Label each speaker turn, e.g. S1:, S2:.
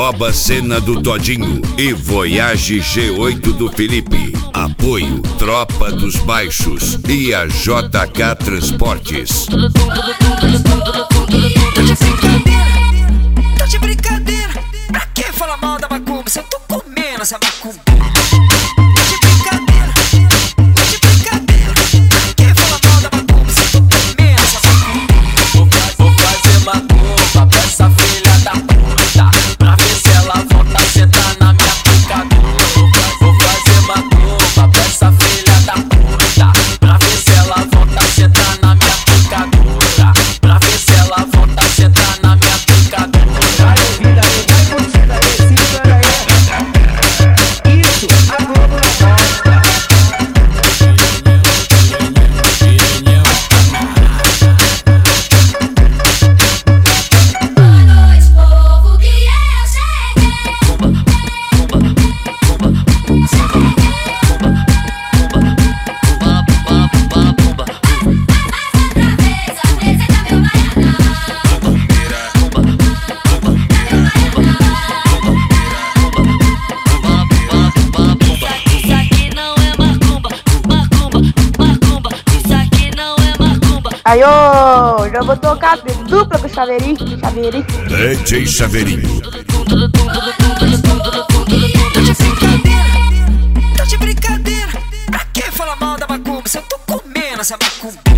S1: Toba Cena do Todinho e Voyage G8 do Felipe. Apoio Tropa dos Baixos e a JK Transportes.
S2: Tá de brincadeira, pra que falar mal da macumba se eu tô comendo essa macumba?
S3: Aí, ô, já vou tocar dupla com o Chaveirinho.
S1: DJ Chaveirinho.
S2: Tá de brincadeira, pra que falar mal da macumba se eu tô comendo essa macumba?